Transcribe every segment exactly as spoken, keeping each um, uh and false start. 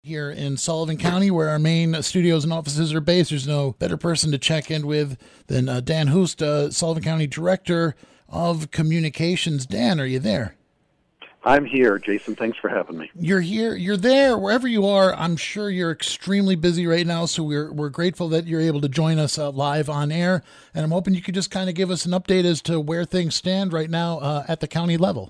Here in Sullivan County, where our main studios and offices are based. There's no better person to check in with than uh, Dan Hoost, uh, Sullivan County Director of Communications. Dan, are you there? I'm here, Jason. Thanks for having me. You're here. You're there. Wherever you are, I'm sure you're extremely busy right now, so we're we're grateful that you're able to join us uh, live on air, and I'm hoping you could just kind of give us an update as to where things stand right now uh, at the county level.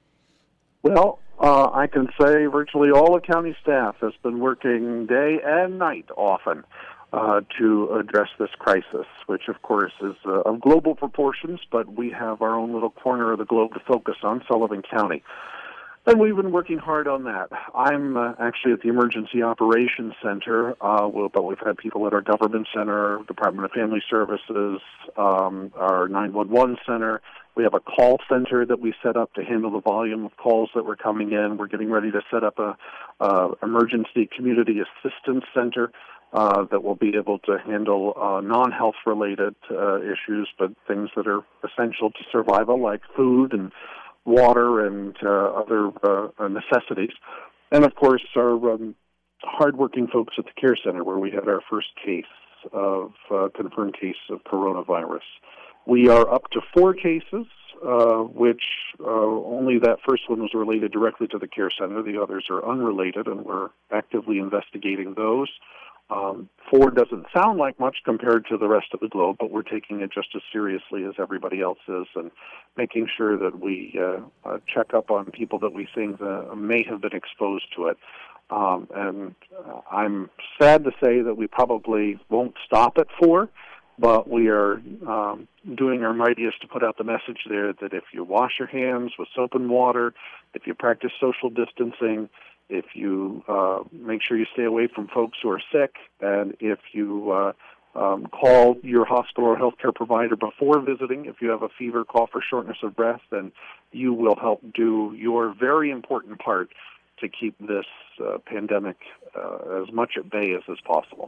Well, uh, I can say virtually all the county staff has been working day and night often uh, to address this crisis, which, of course, is uh, of global proportions, but we have our own little corner of the globe to focus on, Sullivan County. And we've been working hard on that. I'm uh, actually at the Emergency Operations Center, uh, well, but we've had people at our Government Center, Department of Family Services, um, our nine one one Center. We have a call center that we set up to handle the volume of calls that were coming in. We're getting ready to set up a uh, emergency community assistance center uh, that will be able to handle uh, non-health related uh, issues, but things that are essential to survival, like food and water and uh, other uh, necessities. And, of course, our um, hardworking folks at the Care Center, where we had our first case of uh, confirmed case of coronavirus. We are up to four cases, uh, which uh, only that first one was related directly to the Care Center. The others are unrelated, and we're actively investigating those. Um, four doesn't sound like much compared to the rest of the globe, but we're taking it just as seriously as everybody else is and making sure that we uh, uh, check up on people that we think uh, may have been exposed to it. Um, and uh, I'm sad to say that we probably won't stop at four, but we are um, doing our mightiest to put out the message there that if you wash your hands with soap and water, if you practice social distancing, if you uh, make sure you stay away from folks who are sick, and if you uh, um, call your hospital or healthcare provider before visiting, if you have a fever, cough, or shortness of breath, then you will help do your very important part to keep this uh, pandemic uh, as much at bay as is possible.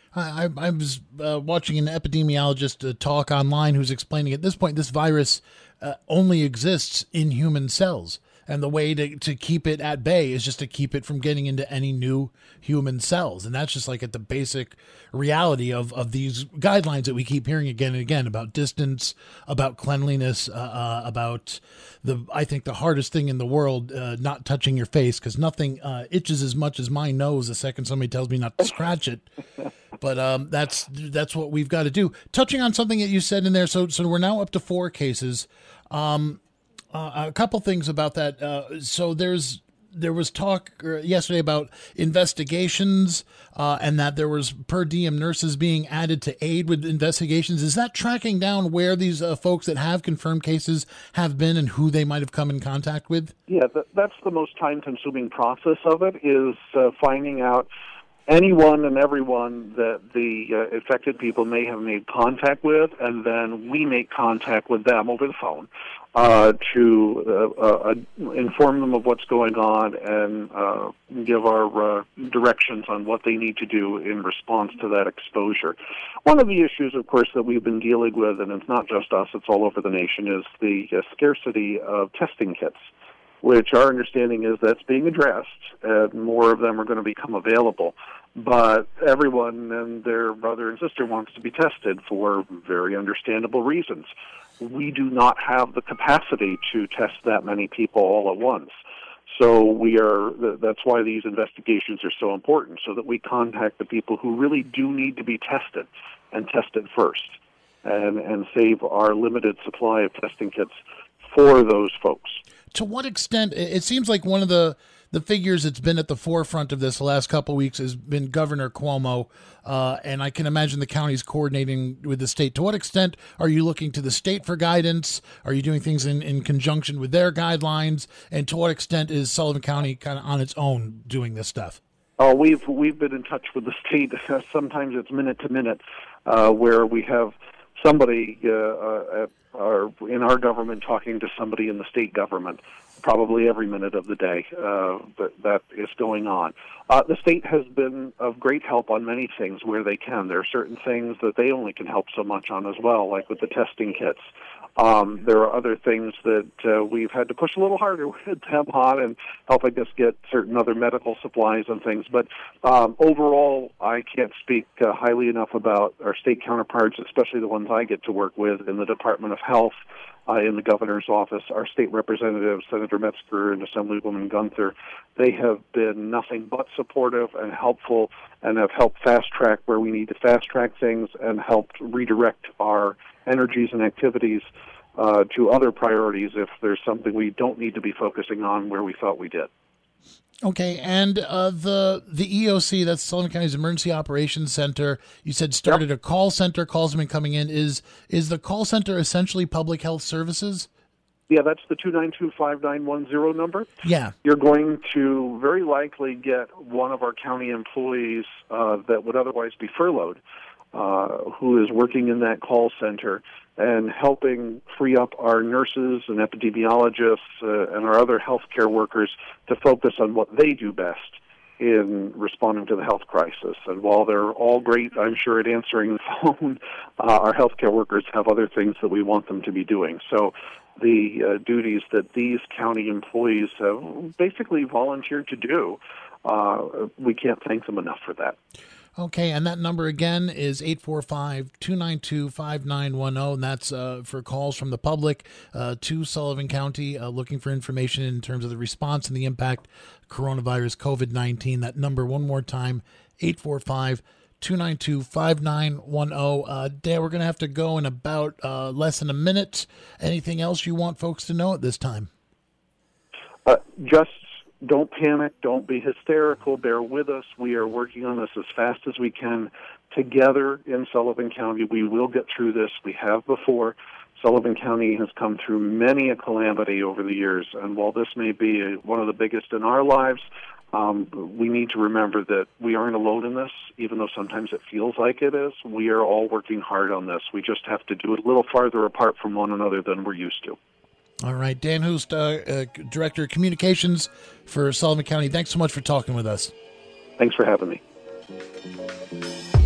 I, I was uh, watching an epidemiologist uh, talk online who's explaining at this point this virus uh, only exists in human cells. And the way to, to keep it at bay is just to keep it from getting into any new human cells. And that's just like at the basic reality of, of these guidelines that we keep hearing again and again about distance, about cleanliness, uh, uh, about the, I think the hardest thing in the world, uh, not touching your face, because nothing uh, itches as much as my nose the second somebody tells me not to scratch it. But um, that's that's what we've got to do. Touching on something that you said in there, so so we're now up to four cases. Um, Uh, a couple things about that. Uh, so there's there was talk yesterday about investigations uh, and that there was per diem nurses being added to aid with investigations. Is that tracking down where these uh, folks that have confirmed cases have been and who they might have come in contact with? Yeah, that, that's the most time-consuming process of it, is uh, finding out anyone and everyone that the uh, infected people may have made contact with, and then we make contact with them over the phone uh, to uh, uh, inform them of what's going on and uh, give our uh, directions on what they need to do in response to that exposure. One of the issues, of course, that we've been dealing with, and it's not just us, it's all over the nation, is the uh, scarcity of testing kits, which our understanding is that's being addressed, and more of them are going to become available. But everyone and their brother and sister wants to be tested for very understandable reasons. We do not have the capacity to test that many people all at once. So we are. That's why these investigations are so important, so that we contact the people who really do need to be tested and tested first, and, and save our limited supply of testing kits for those folks. To what extent, it seems like one of the, the figures that's been at the forefront of this the last couple of weeks has been Governor Cuomo, uh, and I can imagine the county's coordinating with the state. To what extent are you looking to the state for guidance? Are you doing things in, in conjunction with their guidelines? And to what extent is Sullivan County kind of on its own doing this stuff? Oh, we've we've been in touch with the state. Sometimes it's minute to minute, uh, where we have somebody uh, uh, at are in our government talking to somebody in the state government probably every minute of the day uh, that, that is going on. Uh, the state has been of great help on many things where they can. There are certain things that they only can help so much on as well, like with the testing kits. Um, there are other things that uh, we've had to push a little harder with them on and helping us get certain other medical supplies and things. But um, overall, I can't speak uh, highly enough about our state counterparts, especially the ones I get to work with in the Department of Health, uh, in the governor's office, our state representatives, Senator Metzger and Assemblywoman Gunther. They have been nothing but supportive and helpful and have helped fast-track where we need to fast-track things and helped redirect our energies and activities uh, to other priorities if there's something we don't need to be focusing on where we thought we did. Okay, and uh, the the E O C, that's Sullivan County's Emergency Operations Center, you said started yep. a call center, calls have been coming in. Is is the call center essentially public health services? Yeah, that's the two nine two, five nine one zero number. Yeah. You're going to very likely get one of our county employees uh, that would otherwise be furloughed, uh, who is working in that call center and helping free up our nurses and epidemiologists uh, and our other healthcare workers to focus on what they do best in responding to the health crisis. And while they're all great, I'm sure, at answering the phone, uh, our healthcare workers have other things that we want them to be doing. So the uh, duties that these county employees have basically volunteered to do, uh, we can't thank them enough for that. Okay, and that number again is eight four five, two nine two, five nine one zero, and that's uh, for calls from the public uh, to Sullivan County uh, looking for information in terms of the response and the impact coronavirus COVID nineteen. That number one more time, eight four five, two nine two, five nine one zero. Uh, Dan, we're going to have to go in about uh, less than a minute. Anything else you want folks to know at this time? Uh, just Don't panic. Don't be hysterical. Bear with us. We are working on this as fast as we can together in Sullivan County. We will get through this. We have before. Sullivan County has come through many a calamity over the years, and while this may be a, one of the biggest in our lives, um, we need to remember that we aren't alone in this, even though sometimes it feels like it is. We are all working hard on this. We just have to do it a little farther apart from one another than we're used to. All right, Dan Hoost, uh, uh, Director of Communications for Sullivan County. Thanks so much for talking with us. Thanks for having me.